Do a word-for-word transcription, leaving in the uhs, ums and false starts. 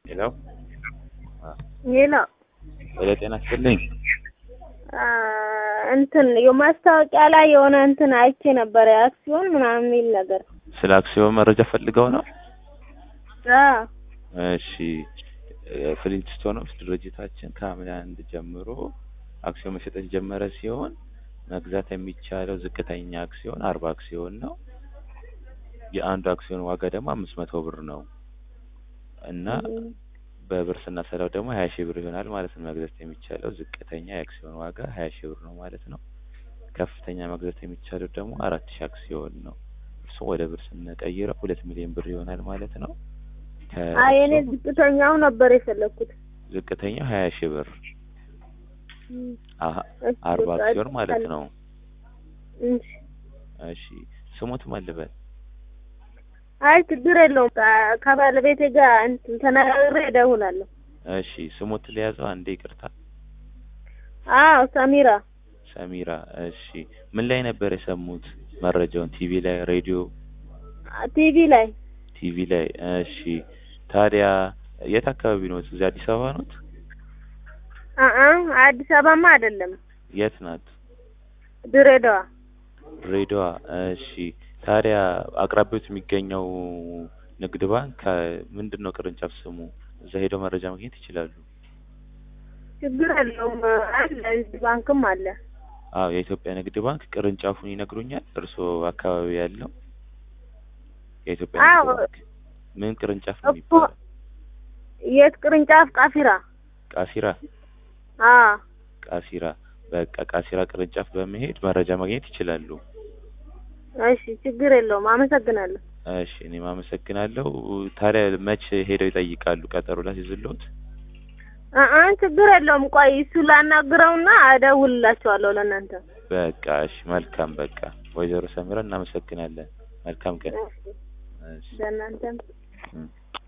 ሄሎ ሄሎ ወደ ጤና ይስጥልኝ። እንትን የማስታወቂያ ላይ የሆነ እንትን አይቼ ነበር አክሲዮን ምናምን የሚል ነገር። ስለ አክሲዮን መረጃ ፈልገው ነው? አዎ። እሺ ፍሊንትስቶንስ ድርጅታችን ከሐምሌ አንድ ጀምሮ አክሲዮን መሸጥ የጀመረ ሲሆን መግዛት የሚቻለው ዝቅተኛ አክሲዮን አርባ አክሲዮን ነው። የአንዱ አክሲዮን ዋጋ ደግሞ አምስት መቶ ብር ነው እና በብር ስናሰላው ደግሞ ሀያ ሺህ ብር ይሆናል ማለት ነው። መግዛት የሚቻለው ዝቅተኛ የአክሲዮን ዋጋ ሀያ ሺህ ብር ነው ማለት ነው። ከፍተኛ መግዛት የሚቻለው ደግሞ አራት ሺህ አክሲዮን ነው። እሱ ወደ ብር ስንቀይረው ሁለት ሚሊዮን ብር ይሆናል ማለት ነው። አይ እኔ ዝቅተኛው ነበር የፈለኩት። ዝቅተኛው ሀያ ሺህ ብር አሃ አርባ አክሲዮን ማለት ነው። እሺ እሺ ስሙት ማልበል አይ ችግር የለውም ከባለቤቴ ጋር እንትን ተነጋግሬ እደውላለሁ። እሺ ስሙት ሊያዘው አንዴ ይቅርታ። አዎ ሰሚራ ሰሚራ። እሺ ምን ላይ ነበር የሰሙት መረጃውን? ቲቪ ላይ፣ ሬዲዮ? ቲቪ ላይ። ቲቪ ላይ። እሺ ታዲያ የት አካባቢ ነው? እዚህ አዲስ አበባ ነው? አአ አዲስ አበባማ አይደለም። የት ናት? ድሬዳዋ። ድሬዳዋ። እሺ ታዲያ አቅራቢያው የሚገኘው ንግድ ባንክ ምንድነው ቅርንጫፍ ስሙ? እዛ ሄደው መረጃ ማግኘት ይችላሉ። ችግር የለውም አለ ባንክም አለ። አዎ የኢትዮጵያ ንግድ ባንክ ቅርንጫፉን ይነግሩኛል? እርስዎ አካባቢ ያለው የኢትዮጵያ ንግድ ባንክ ምን ቅርንጫፍ ነው የሚባለው? የት ቅርንጫፍ? ቃፊራ። ቃፊራ? አዎ ቃፊራ። በቃ ቃፊራ ቅርንጫፍ በመሄድ መረጃ ማግኘት ይችላሉ። እሺ ችግር የለውም አመሰግናለሁ። እሺ እኔም አመሰግናለሁ። ታዲያ መቼ ሄደው ይጠይቃሉ? ቀጠሮ ላስይዝልዎት? አአ ችግር የለውም ቆይ እሱ ላናግረውና እደውልላቸዋለሁ ለእናንተ። በቃ እሺ መልካም። በቃ ወይዘሮ ሰሚራ እናመሰግናለን። መልካም ቀን። እሺ ለእናንተም